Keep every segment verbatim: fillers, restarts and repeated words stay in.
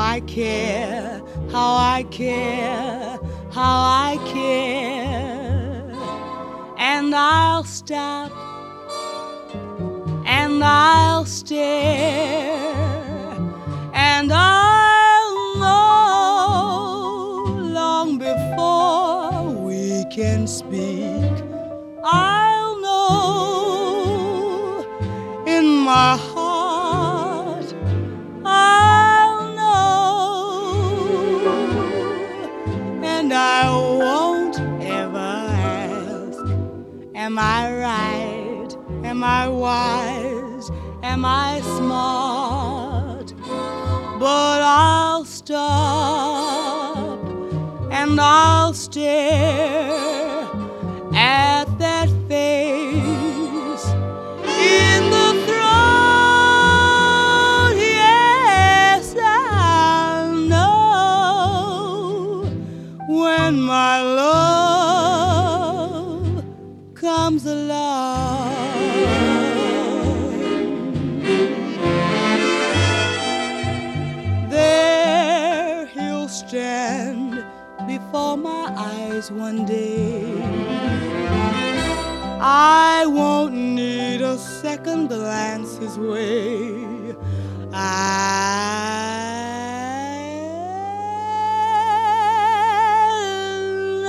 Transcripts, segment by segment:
I care, how I care, how I care. And I'll stop and I'll stare, and I'll know long before we can speak. I'll know in my heart, I'll know, and I won't ever ask, am I right? Am I wise? Am I smart? But I'll stop and I'll stare at that face in the throne. Yes, I'll know when my love comes along. There he'll stand before my eyes one day. I won't need a second glance his way. I'll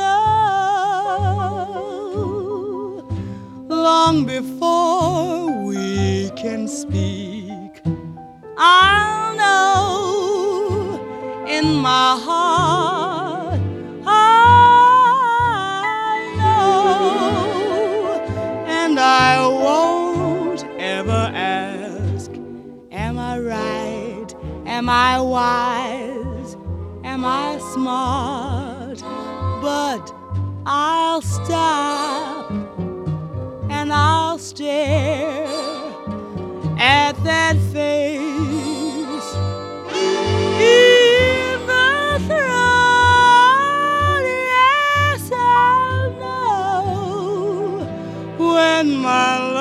know long before we can speak. I'll know in my heart, I know, and I won't ever ask, am I right? Am I wise? Am I smart? But I'll stop and I'll stare at that face in the throne. Yes, I'll know when my